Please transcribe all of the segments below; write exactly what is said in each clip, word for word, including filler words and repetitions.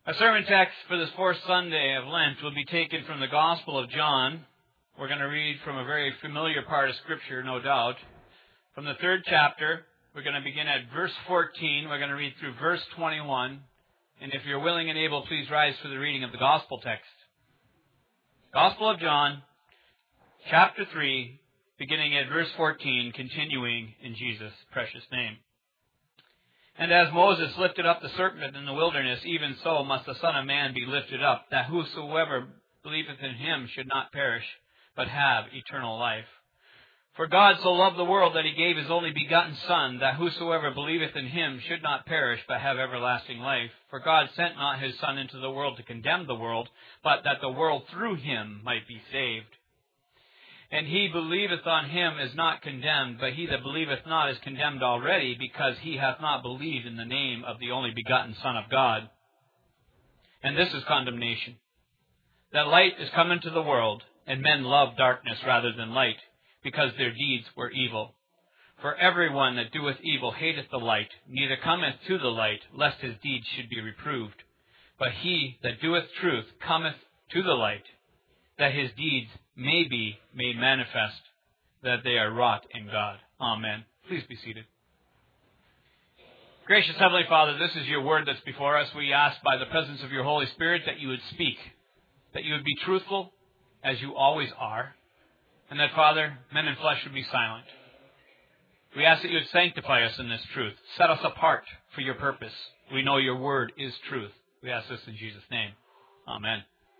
Our sermon text for this fourth Sunday of Lent will be taken from the Gospel of John. We're going to read from a very familiar part of Scripture, no doubt. From the third chapter, we're going to begin at verse fourteen. We're going to read through verse twenty-one. And if you're willing and able, please rise for the reading of the Gospel text. Gospel of John, chapter three, beginning at verse fourteen, continuing in Jesus' precious name. And as Moses lifted up the serpent in the wilderness, even so must the Son of Man be lifted up, that whosoever believeth in him should not perish, but have eternal life. For God so loved the world that he gave his only begotten Son, that whosoever believeth in him should not perish, but have everlasting life. For God sent not his Son into the world to condemn the world, but that the world through him might be saved. And he believeth on him is not condemned, but he that believeth not is condemned already, because he hath not believed in the name of the only begotten Son of God. And this is condemnation, that light is come into the world, and men love darkness rather than light, because their deeds were evil. For everyone that doeth evil hateth the light, neither cometh to the light, lest his deeds should be reproved. But he that doeth truth cometh to the light, that his deeds may be made manifest, that they are wrought in God. Amen. Please be seated. Gracious Heavenly Father, this is your word that's before us. We ask by the presence of your Holy Spirit that you would speak, that you would be truthful, as you always are, and that, Father, men in flesh would be silent. We ask that you would sanctify us in this truth. Set us apart for your purpose. We know your word is truth. We ask this in Jesus' name. Amen.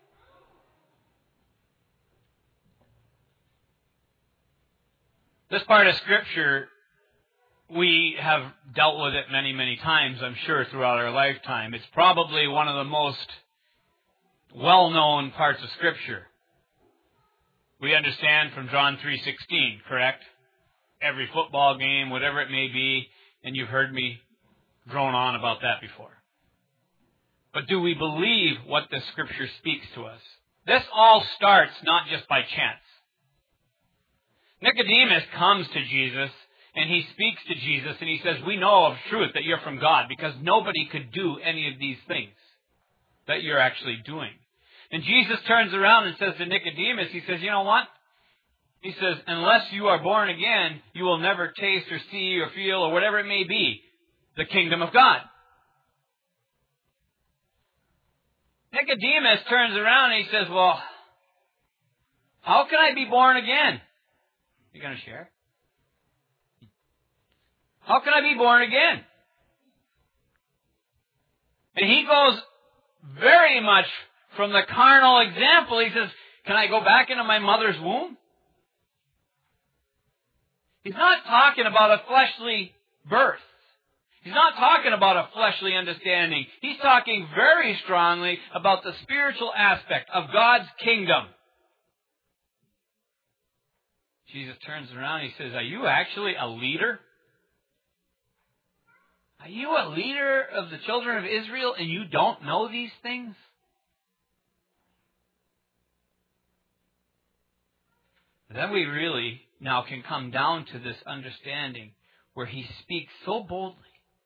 This part of Scripture, we have dealt with it many, many times, I'm sure, throughout our lifetime. It's probably one of the most well-known parts of Scripture. We understand from John three sixteen, correct? Every football game, whatever it may be, and you've heard me drone on about that before. But do we believe what the Scripture speaks to us? This all starts not just by chance. Nicodemus comes to Jesus, and he speaks to Jesus, and he says, we know of truth that you're from God, because nobody could do any of these things that you're actually doing. And Jesus turns around and says to Nicodemus, he says, you know what? He says, unless you are born again, you will never taste or see or feel or whatever it may be, the kingdom of God. Nicodemus turns around and he says, well, how can I be born again? You going to share? How can I be born again? And he goes very much from the carnal example. He says, can I go back into my mother's womb? He's not talking about a fleshly birth. He's not talking about a fleshly understanding. He's talking very strongly about the spiritual aspect of God's kingdom. Jesus turns around and he says, are you actually a leader? Are you a leader of the children of Israel and you don't know these things? Then we really now can come down to this understanding where he speaks so boldly.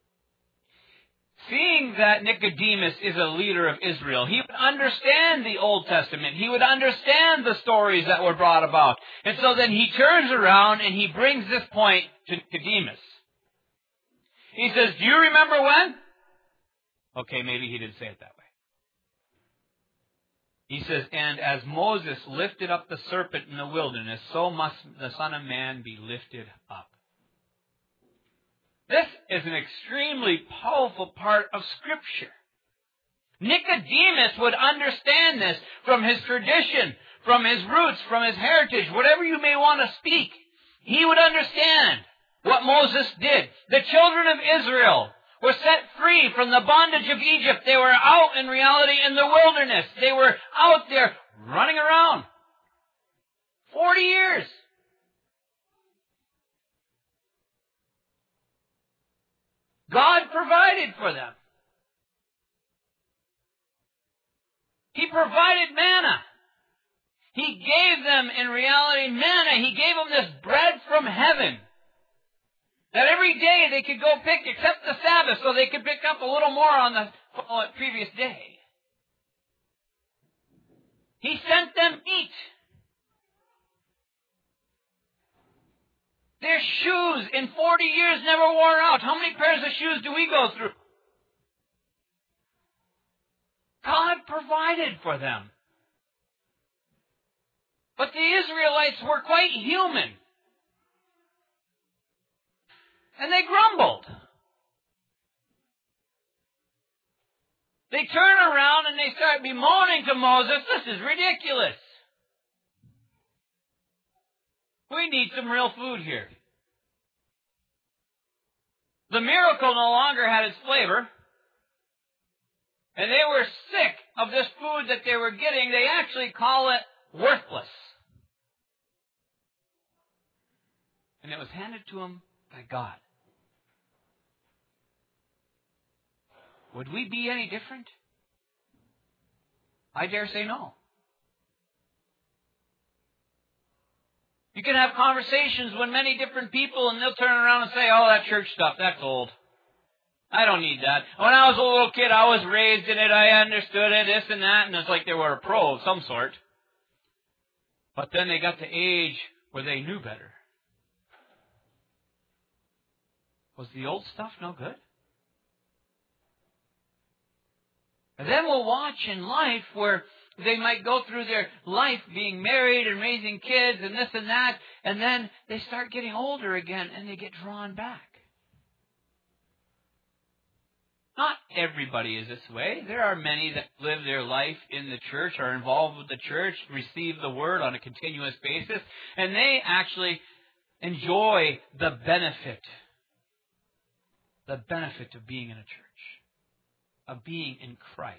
Seeing that Nicodemus is a leader of Israel, he would understand the Old Testament. He would understand the stories that were brought about. And so then he turns around and he brings this point to Nicodemus. He says, do you remember when? Okay, maybe he didn't say it that way. He says, and as Moses lifted up the serpent in the wilderness, so must the Son of Man be lifted up. This is an extremely powerful part of Scripture. Nicodemus would understand this from his tradition, from his roots, from his heritage, whatever you may want to speak. He would understand what Moses did. The children of Israel were set free from the bondage of Egypt. They were out in reality in the wilderness. They were out there running around. Forty years. God provided for them. He provided manna. He gave them, in reality, manna. He gave them this bread from heaven. That every day they could go pick, except the Sabbath, so they could pick up a little more on the previous day. He sent them meat. Their shoes in forty years never wore out. How many pairs of shoes do we go through? God provided for them. But the Israelites were quite human. And they grumbled. They turn around and they start bemoaning to Moses, this is ridiculous. We need some real food here. The miracle no longer had its flavor. And they were sick of this food that they were getting. They actually call it worthless. And it was handed to them by God. Would we be any different? I dare say no. You can have conversations with many different people and they'll turn around and say, oh, that church stuff, that's old. I don't need that. When I was a little kid, I was raised in it, I understood it, this and that, and it's like they were a pro of some sort. But then they got to age where they knew better. Was the old stuff no good? And then we'll watch in life where they might go through their life being married and raising kids and this and that, and then they start getting older again and they get drawn back. Not everybody is this way. There are many that live their life in the church, are involved with the church, receive the word on a continuous basis, and they actually enjoy the benefit, the benefit of being in a church, of being in Christ.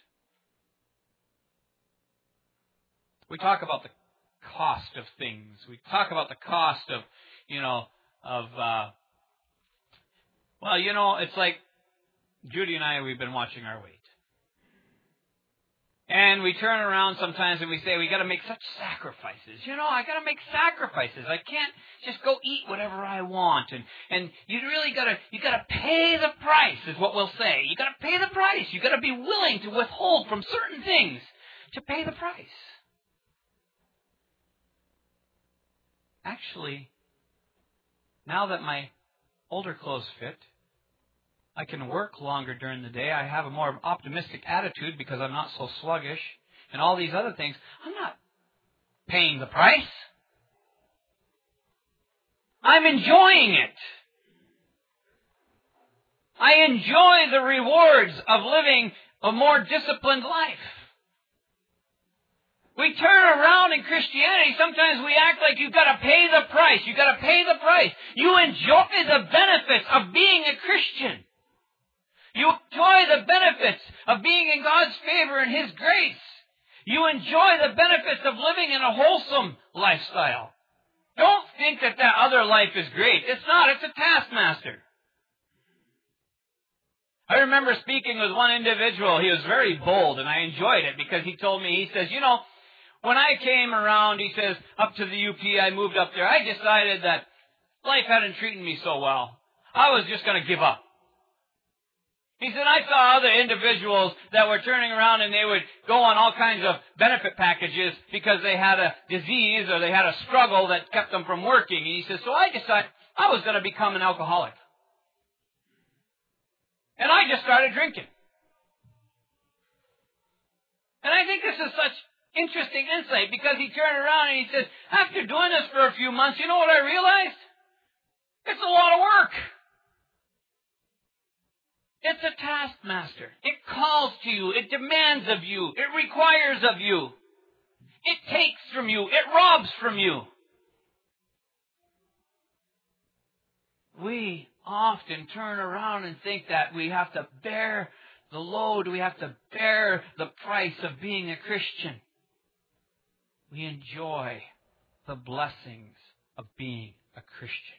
We talk about the cost of things. We talk about the cost of, you know, of, uh, well, you know, it's like Judy and I, we've been watching our weight. And we turn around sometimes and we say, we got to make such sacrifices. You know, I got to make sacrifices. I can't just go eat whatever I want. And, and you really got to, you got to pay the price is what we'll say. You got to pay the price. You got to be willing to withhold from certain things to pay the price. Actually, now that my older clothes fit, I can work longer during the day. I have a more optimistic attitude because I'm not so sluggish. And all these other things. I'm not paying the price. I'm enjoying it. I enjoy the rewards of living a more disciplined life. We turn around in Christianity, sometimes we act like you've got to pay the price. You've got to pay the price. You enjoy the benefits of being a Christian. You enjoy the benefits of being in God's favor and His grace. You enjoy the benefits of living in a wholesome lifestyle. Don't think that that other life is great. It's not. It's a taskmaster. I remember speaking with one individual. He was very bold, and I enjoyed it because he told me, he says, you know, when I came around, he says, up to the U P, I moved up there, I decided that life hadn't treated me so well. I was just going to give up. He said, I saw other individuals that were turning around and they would go on all kinds of benefit packages because they had a disease or they had a struggle that kept them from working. And he says, so I decided I was going to become an alcoholic. And I just started drinking. And I think this is such interesting insight because he turned around and he says, after doing this for a few months, you know what I realized? It's a lot of work. It's a taskmaster. It calls to you. It demands of you. It requires of you. It takes from you. It robs from you. We often turn around and think that we have to bear the load. We have to bear the price of being a Christian. We enjoy the blessings of being a Christian.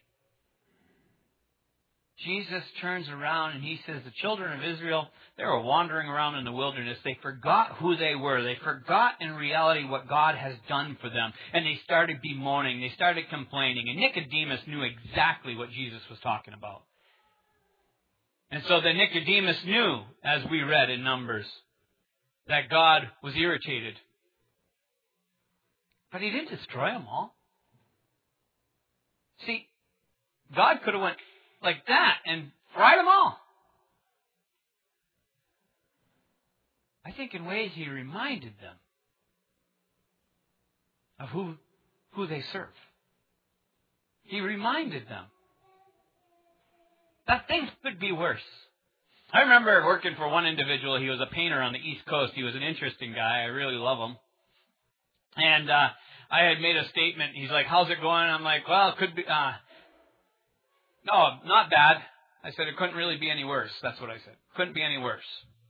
Jesus turns around and he says the children of Israel, they were wandering around in the wilderness. They forgot who they were. They forgot in reality what God has done for them. And they started bemoaning. They started complaining. And Nicodemus knew exactly what Jesus was talking about. And so then Nicodemus knew, as we read in Numbers, that God was irritated But he didn't destroy them all. See, God could have went like that and fried them all. I think in ways he reminded them of who, who they serve. He reminded them that things could be worse. I remember working for one individual. He was a painter on the East Coast. He was an interesting guy. I really love him. And uh, I had made a statement. He's like, how's it going? I'm like, well, it could be... Uh, no, not bad. I said it couldn't really be any worse. That's what I said. Couldn't be any worse.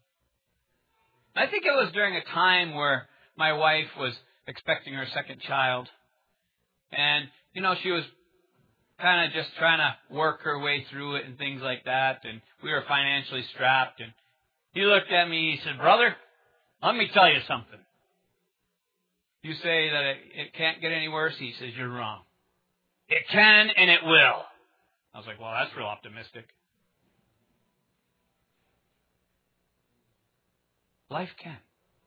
I think it was during a time where my wife was expecting her second child. And, you know, she was kind of just trying to work her way through it and things like that. And we were financially strapped. And he looked at me, he said, brother, let me tell you something. You say that it, it can't get any worse? He says, you're wrong. It can and it will. I was like, well, that's real optimistic. Life can.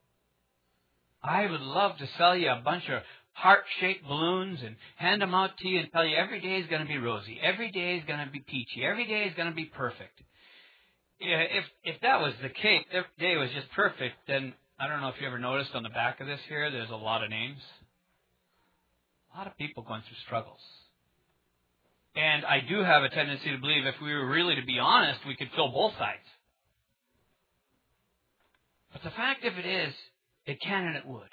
I would love to sell you a bunch of heart-shaped balloons and hand them out to you and tell you every day is going to be rosy. Every day is going to be peachy. Every day is going to be perfect. Yeah, if if that was the case, every day was just perfect, then I don't know if you ever noticed on the back of this here, there's a lot of names. A lot of people going through struggles. And I do have a tendency to believe if we were really to be honest, we could fill both sides. But the fact of it is, it can and it would.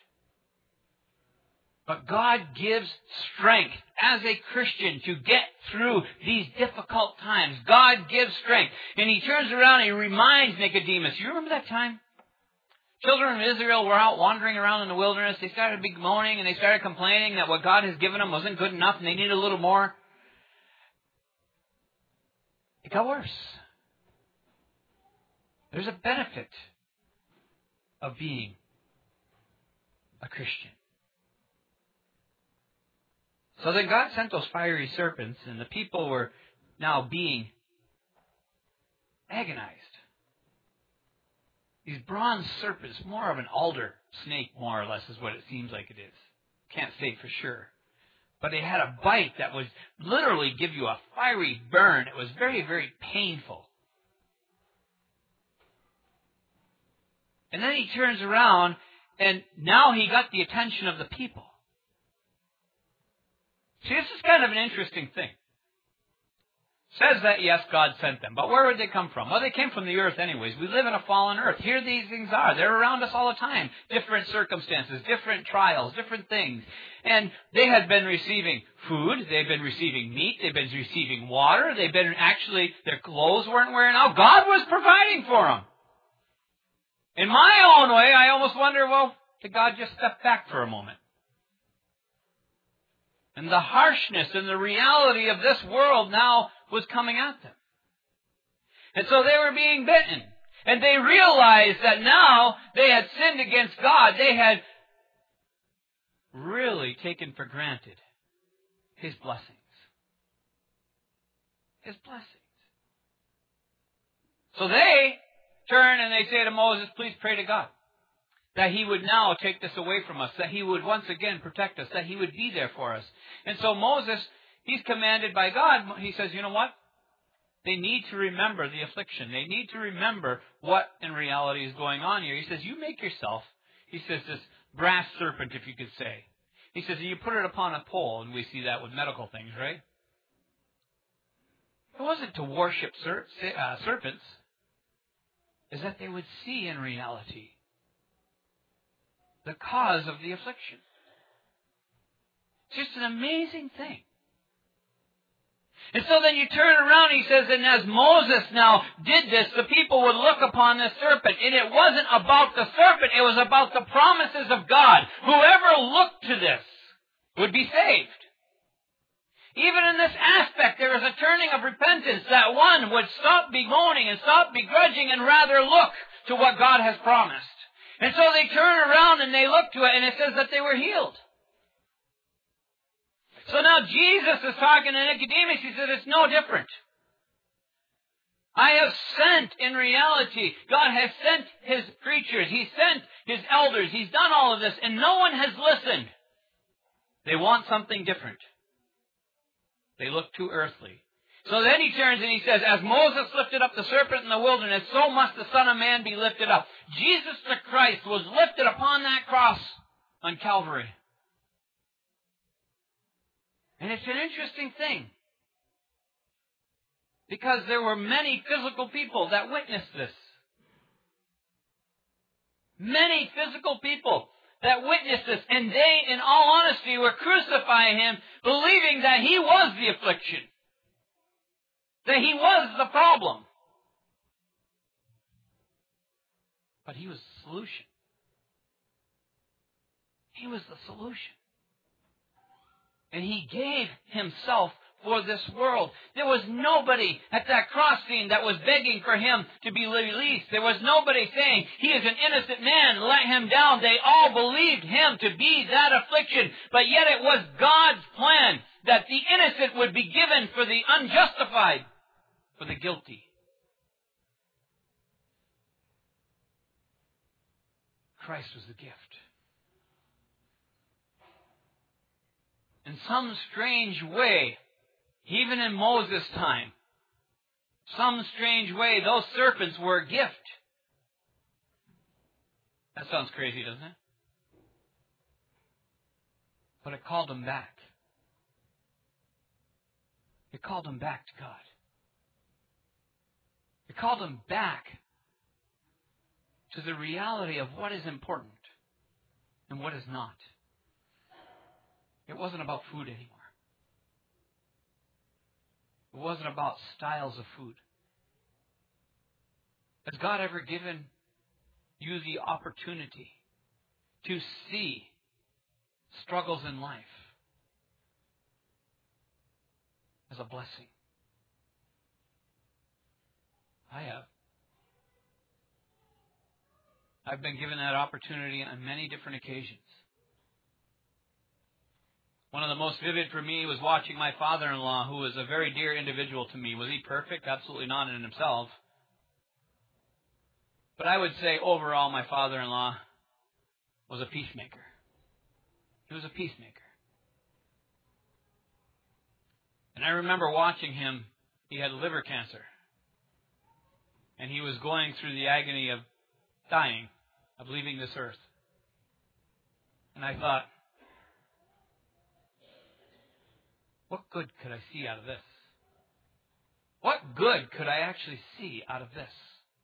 But God gives strength as a Christian to get through these difficult times. God gives strength. And he turns around and he reminds Nicodemus. You remember that time? Children of Israel were out wandering around in the wilderness. They started moaning and they started complaining that what God has given them wasn't good enough and they needed a little more. It got worse. There's a benefit of being a Christian. So then God sent those fiery serpents, and the people were now being agonized. These bronze serpents, more of an alder snake, more or less, is what it seems like it is. Can't say for sure. But it had a bite that would literally give you a fiery burn. It was very, very painful. And then he turns around, and now he got the attention of the people. See, this is kind of an interesting thing. It says that, yes, God sent them. But where would they come from? Well, they came from the earth anyways. We live in a fallen earth. Here these things are. They're around us all the time. Different circumstances, different trials, different things. And they had been receiving food. They've been receiving meat. They've been receiving water. They've been actually, their clothes weren't wearing out. God was providing for them. In my own way, I almost wonder, well, did God just step back for a moment? And the harshness and the reality of this world now was coming at them. And so they were being bitten. And they realized that now they had sinned against God. They had really taken for granted His blessings. His blessings. So they turn and they say to Moses, please pray to God that He would now take this away from us, that He would once again protect us, that He would be there for us. And so Moses, he's commanded by God. He says, you know what? They need to remember the affliction. They need to remember what in reality is going on here. He says, you make yourself, he says, this brass serpent, if you could say. He says, you put it upon a pole, and we see that with medical things, right? It wasn't to worship ser- uh, serpents. Is that they would see in reality the cause of the affliction. It's just an amazing thing. And so then you turn around, he says, and as Moses now did this, the people would look upon this serpent. And it wasn't about the serpent, it was about the promises of God. Whoever looked to this would be saved. Even in this aspect, there is a turning of repentance, that one would stop bemoaning and stop begrudging and rather look to what God has promised. And so they turn around and they look to it, and it says that they were healed. So now Jesus is talking to Nicodemus. He said, it's no different. I have sent, in reality, God has sent His preachers. He sent His elders. He's done all of this, and no one has listened. They want something different. They look too earthly. So then he turns and he says, as Moses lifted up the serpent in the wilderness, so must the Son of Man be lifted up. Jesus the Christ was lifted upon that cross on Calvary. And it's an interesting thing, because there were many physical people that witnessed this. Many physical people that witnessed this. And they, in all honesty, were crucifying him, believing that he was the affliction. That he was the problem. But he was the solution. He was the solution. And he gave himself for this world. There was nobody at that cross scene that was begging for him to be released. There was nobody saying, he is an innocent man, let him down. They all believed him to be that affliction. But yet it was God's plan that the innocent would be given for the unjustified, for the guilty. Christ was the gift. In some strange way, even in Moses' time, some strange way, those serpents were a gift. That sounds crazy, doesn't it? But it called them back. It called them back to God. It called them back to the reality of what is important and what is not. It wasn't about food anymore. It wasn't about styles of food. Has God ever given you the opportunity to see struggles in life as a blessing? I have. I've been given that opportunity on many different occasions. One of the most vivid for me was watching my father-in-law, who was a very dear individual to me. Was he perfect? Absolutely not in himself. But I would say overall my father-in-law was a peacemaker. He was a peacemaker. And I remember watching him. He had liver cancer. And he was going through the agony of dying, of leaving this earth. And I thought, what good could I see out of this? What good could I actually see out of this?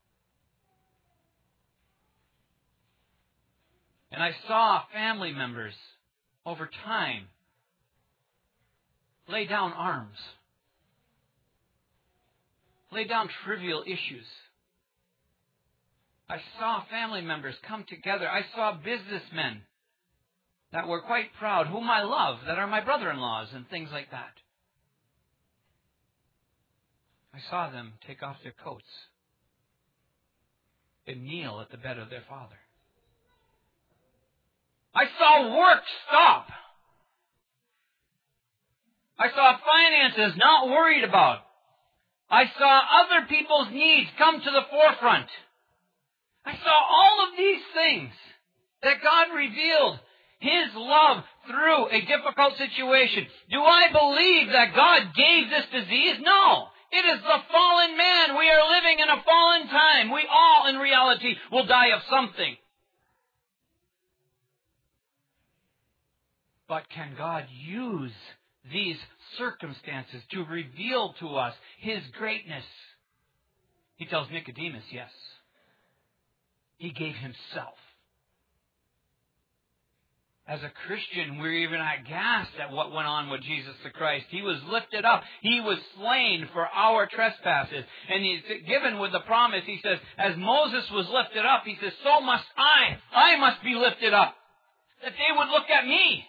And I saw family members over time lay down arms, lay down trivial issues. I saw family members come together. I saw businessmen that were quite proud, whom I love, that are my brother-in-laws and things like that. I saw them take off their coats and kneel at the bed of their father. I saw work stop. I saw finances not worried about. I saw other people's needs come to the forefront. I saw all of these things that God revealed His love through a difficult situation. Do I believe that God gave this disease? No. It is the fallen man. We are living in a fallen time. We all, in reality, will die of something. But can God use these circumstances to reveal to us His greatness? He tells Nicodemus, yes. He gave Himself. As a Christian, we're even aghast at what went on with Jesus the Christ. He was lifted up. He was slain for our trespasses. And He's given with the promise, He says, as Moses was lifted up, He says, so must I. I must be lifted up. That they would look at me.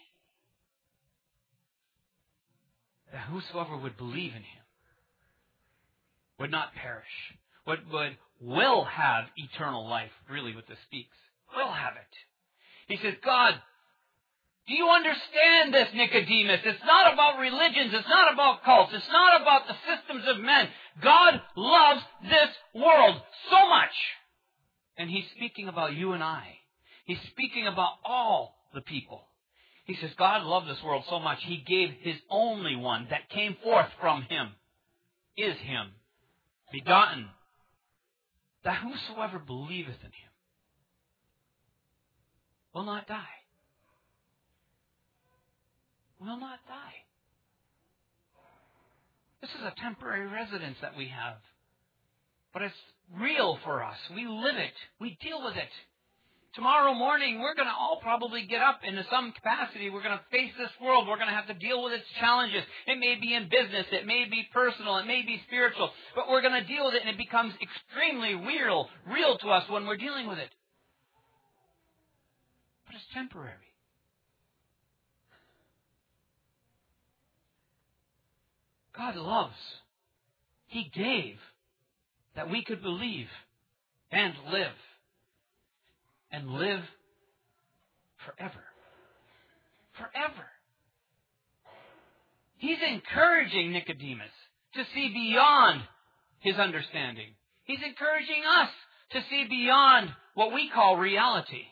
That whosoever would believe in Him would not perish, but would, will have eternal life. Really what this speaks. Will have it. He says, God, do you understand this, Nicodemus? It's not about religions. It's not about cults. It's not about the systems of men. God loves this world so much. And He's speaking about you and I. He's speaking about all the people. He says, God loved this world so much, He gave His only one that came forth from Him, is Him, begotten, that whosoever believeth in Him will not die. Will not die. This is a temporary residence that we have. But it's real for us. We live it. We deal with it. Tomorrow morning, we're going to all probably get up in some capacity. We're going to face this world. We're going to have to deal with its challenges. It may be in business. It may be personal. It may be spiritual. But we're going to deal with it, and it becomes extremely real, real to us when we're dealing with it. But it's temporary. God loves. He gave that we could believe and live. And live forever. Forever. He's encouraging Nicodemus to see beyond his understanding. He's encouraging us to see beyond what we call reality.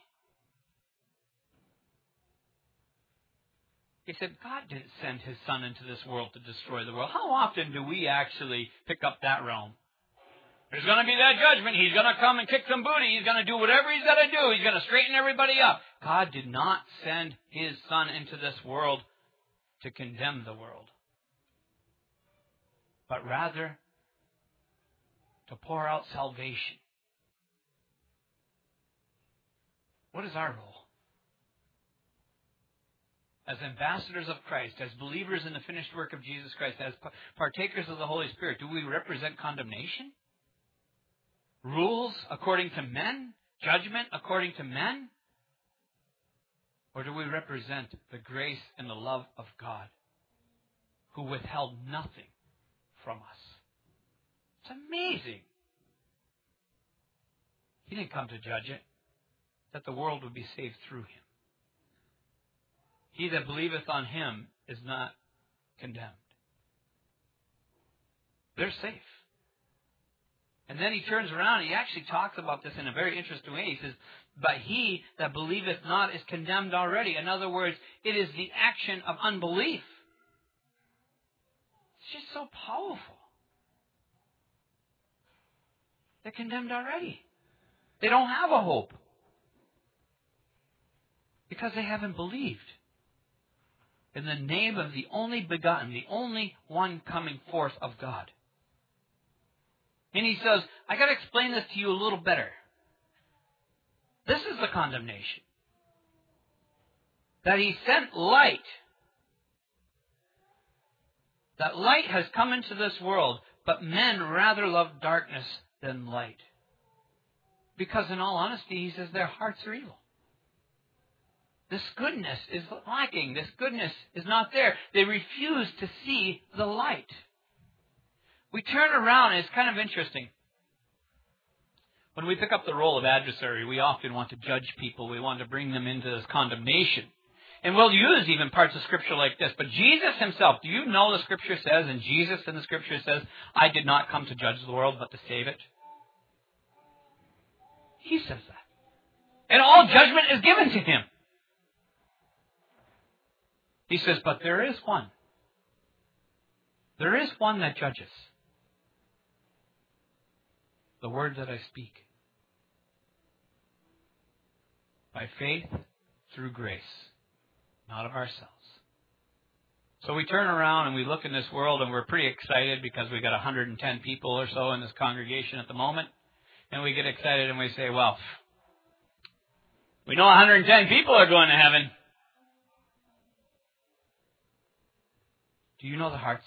He said, God didn't send His Son into this world to destroy the world. How often do we actually pick up that realm? There's going to be that judgment. He's going to come and kick some booty. He's going to do whatever He's got to do. He's going to straighten everybody up. God did not send His Son into this world to condemn the world, but rather to pour out salvation. What is our role? As ambassadors of Christ, as believers in the finished work of Jesus Christ, as partakers of the Holy Spirit, do we represent condemnation? Rules according to men? Judgment according to men? Or do we represent the grace and the love of God, who withheld nothing from us? It's amazing. He didn't come to judge it, that the world would be saved through Him. He that believeth on Him is not condemned. They're safe. And then He turns around and He actually talks about this in a very interesting way. He says, but he that believeth not is condemned already. In other words, it is the action of unbelief. It's just so powerful. They're condemned already. They don't have a hope. Because they haven't believed in the name of the only begotten, the only one coming forth of God. And He says, I got to explain this to you a little better. This is the condemnation. That He sent light. That light has come into this world, but men rather love darkness than light. Because in all honesty, He says their hearts are evil. This goodness is lacking. This goodness is not there. They refuse to see the light. We turn around, and it's kind of interesting. When we pick up the role of adversary, we often want to judge people. We want to bring them into this condemnation. And we'll use even parts of Scripture like this. But Jesus Himself, do you know the Scripture says, and Jesus in the Scripture says, I did not come to judge the world, but to save it? He says that. And all judgment is given to Him. He says, but there is one. There is one that judges. The word that I speak. By faith, through grace. Not of ourselves. So we turn around and we look in this world and we're pretty excited because we got one hundred ten people or so in this congregation at the moment. And we get excited and we say, well, we know one hundred ten people are going to heaven. Do you know the hearts?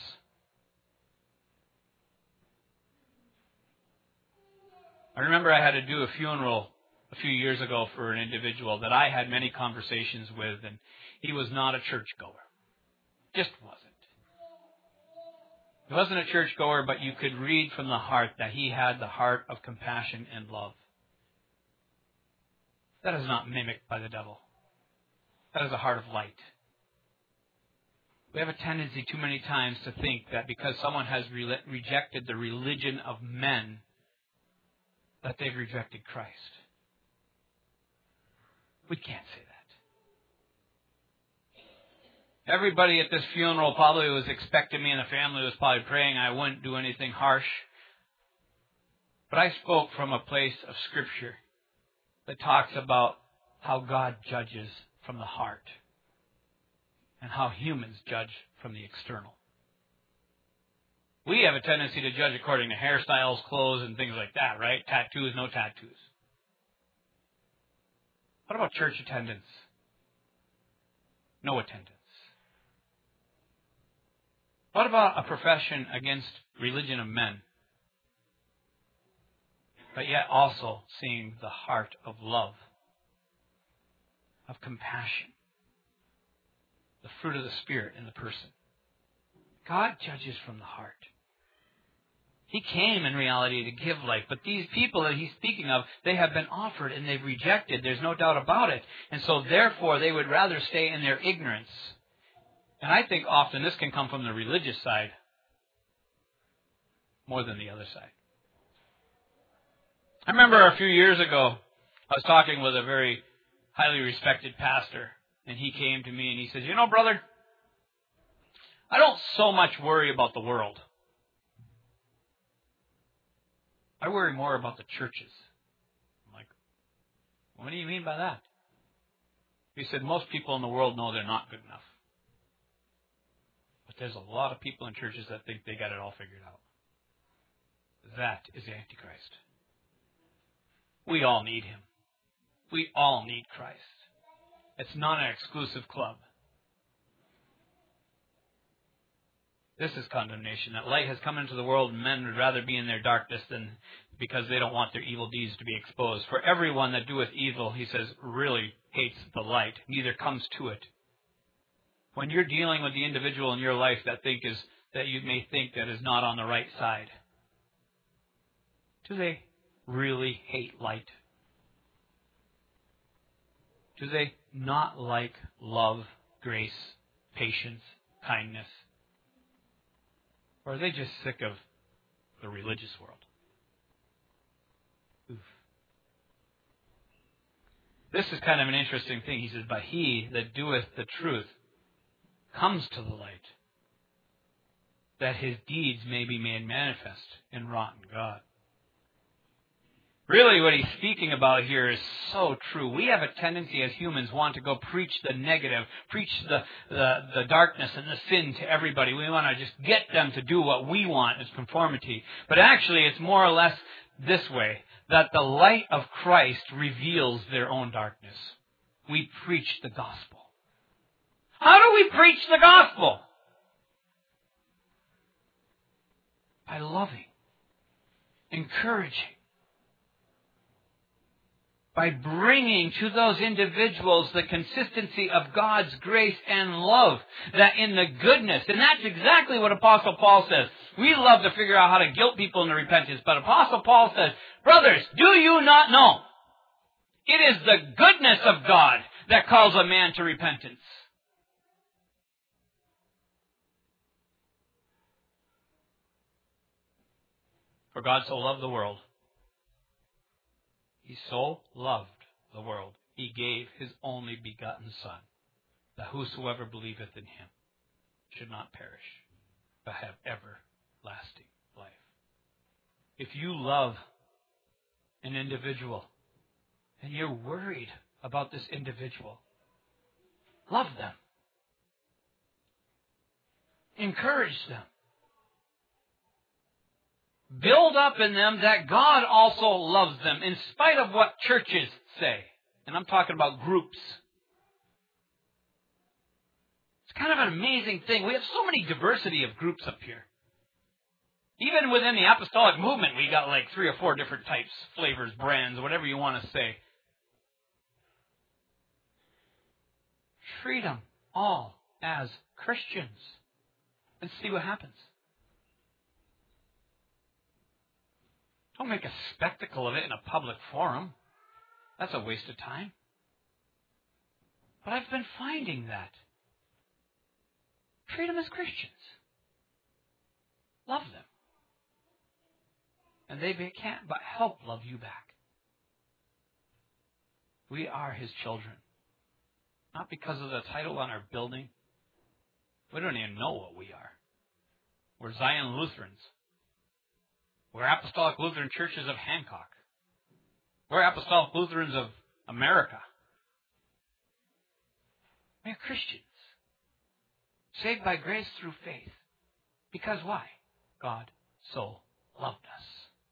I remember I had to do a funeral a few years ago for an individual that I had many conversations with, and he was not a churchgoer. Just wasn't. He wasn't a churchgoer, but you could read from the heart that he had the heart of compassion and love. That is not mimicked by the devil. That is a heart of light. We have a tendency too many times to think that because someone has re- rejected the religion of men, that they've rejected Christ. We can't say Everybody at this funeral probably was expecting me, and the family was probably praying I wouldn't do anything harsh. But I spoke from a place of Scripture that talks about how God judges from the heart and how humans judge from the external. We have a tendency to judge according to hairstyles, clothes, and things like that, right? Tattoos, no tattoos. What about church attendance? No attendance. What about a profession against religion of men, but yet also seeing the heart of love, of compassion, the fruit of the Spirit in the person? God judges from the heart. He came in reality to give life, but these people that he's speaking of, they have been offered and they've rejected. There's no doubt about it. And so therefore they would rather stay in their ignorance. And I think often this can come from the religious side more than the other side. I remember a few years ago, I was talking with a very highly respected pastor, and he came to me and he says, you know, brother, I don't so much worry about the world. I worry more about the churches. I'm like, what do you mean by that? He said, most people in the world know they're not good enough. But there's a lot of people in churches that think they got it all figured out. That is the Antichrist. We all need him. We all need Christ. It's not an exclusive club. This is condemnation, that light has come into the world and men would rather be in their darkness than because they don't want their evil deeds to be exposed. For everyone that doeth evil, he says, really hates the light, neither comes to it. When you're dealing with the individual in your life that think is that you may think that is not on the right side, do they really hate light? Do they not like love, grace, patience, kindness? Or are they just sick of the religious world? Oof. This is kind of an interesting thing. He says, but he that doeth the truth comes to the light, that his deeds may be made manifest and wrought in God. Really, what he's speaking about here is so true. We have a tendency as humans want to go preach the negative, preach the, the, the darkness and the sin to everybody. We want to just get them to do what we want as conformity. But actually, it's more or less this way, that the light of Christ reveals their own darkness. We preach the gospel. How do we preach the gospel? By loving, encouraging, by bringing to those individuals the consistency of God's grace and love, that in the goodness, and that's exactly what Apostle Paul says. We love to figure out how to guilt people into repentance, but Apostle Paul says, brothers, do you not know? It is the goodness of God that calls a man to repentance. For God so loved the world. He so loved the world, he gave his only begotten Son, that whosoever believeth in him should not perish, but have everlasting life. If you love an individual and you're worried about this individual, love them. Encourage them. Build up in them that God also loves them, in spite of what churches say. And I'm talking about groups. It's kind of an amazing thing. We have so many diversity of groups up here. Even within the apostolic movement, we got like three or four different types, flavors, brands, whatever you want to say. Treat them all as Christians and see what happens. Don't make a spectacle of it in a public forum. That's a waste of time. But I've been finding that. Treat them as Christians. Love them. And they can't but help love you back. We are his children. Not because of the title on our building. We don't even know what we are. We're Zion Lutherans. We're Apostolic Lutheran Churches of Hancock. We're Apostolic Lutherans of America. We're Christians. Saved by grace through faith. Because why? God so loved us.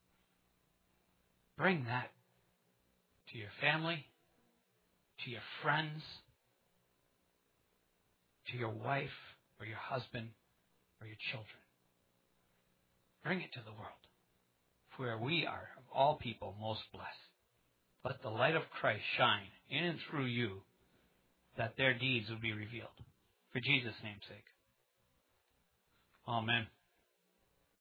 Bring that to your family, to your friends, to your wife or your husband or your children. Bring it to the world, where we are, of all people, most blessed. Let the light of Christ shine in and through you, that their deeds will be revealed. For Jesus' name's sake. Amen.